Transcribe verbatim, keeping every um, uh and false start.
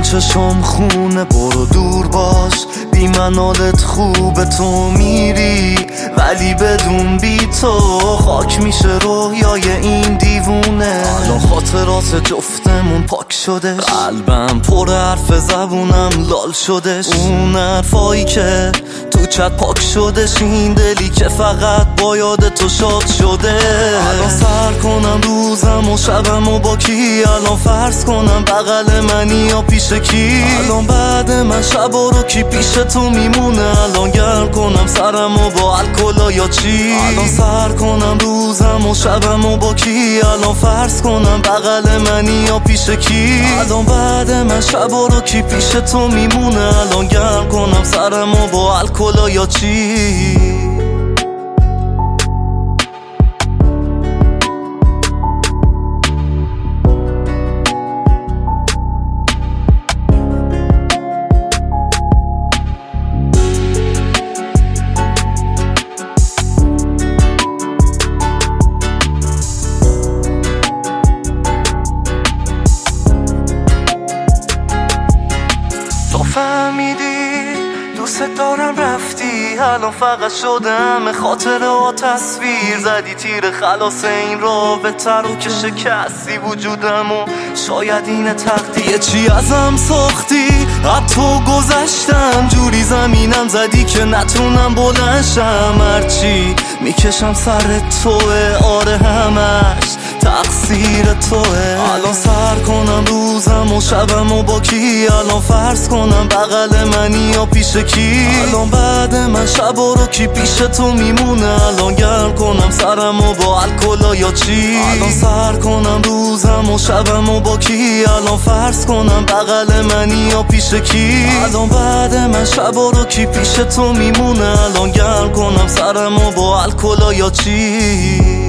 چشم خونه برو دور باش، بی من حالت خوبه تو میری ولی بدون بی تو خاک میشه رویای این دیوونه. الان خاطرات جفتمون پاک شدش، قلبم پر حرف زبونم لال شدش. اون حرفایی که تو چت پاک شدش، این دلی که فقط با یاد تو شاد شده. الان سر کنم روزم و شبم و با کی، الان فرض کنم بغل منی یا پیش کی، الان بعد من شبا رو کی پیش تو میمونه، الان گرم کنم سرم و با الکل یا چی، الان سر کنم روزم و شبم و با کی، الان فرض کنم بغل منی یا پیش کی، الان بعد من شبا رو کی پیش تو میمونه، الان گرم کنم سرم و با الکل یا چی. فهمیدی دوست دارم رفتی، الان فقط شدم خاطره و تصویر، زدی تیر خلاص این رابطه رو که شکستی وجودم و شاید این تقدیر. چی ازم ساختی از تو گذشتم، جوری زمینم زدی که نتونم بلنشم، هرچی میکشم سر توه، آره همش تقصیر توه. الان سر کنم روزم و شبم و با کی، الان فرض کنم بغل منی یا پیش کی، الان بعد من شبا رو کی پیش تو میمونه، الان گرم کنم سرم و با الکل یا چی، الان سر کنم روزم و شبم و با کی، الان فرض کنم بغل منی یا پیش کی، الان بعد من شبا رو کی پیش تو میمونه، الان گرم کنم سرم و با الکل یا چی.